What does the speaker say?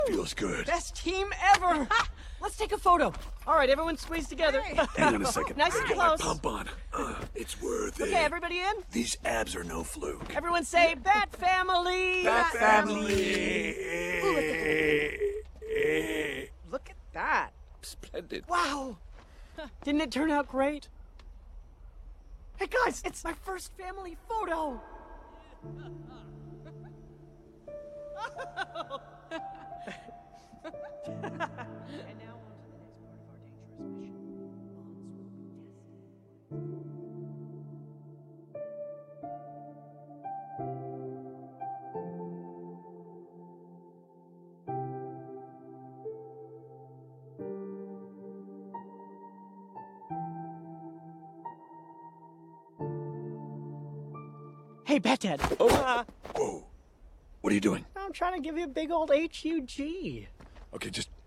Feels good. Best team ever! Let's take a photo. All right, everyone squeeze together. Hang on a second. Nice and Get my close. pump on. It's worth it. Okay, everybody in? These abs are no fluke. Everyone say Bat Family! Bat family. Look at that. Splendid. Wow! Didn't it turn out great? Hey guys, it's my first family photo! And now on to the next part of our dangerous mission. Bombs will be tested. Hey, Bat Dad. Whoa. What are you doing? I'm trying to give you a big old HUG. Okay, just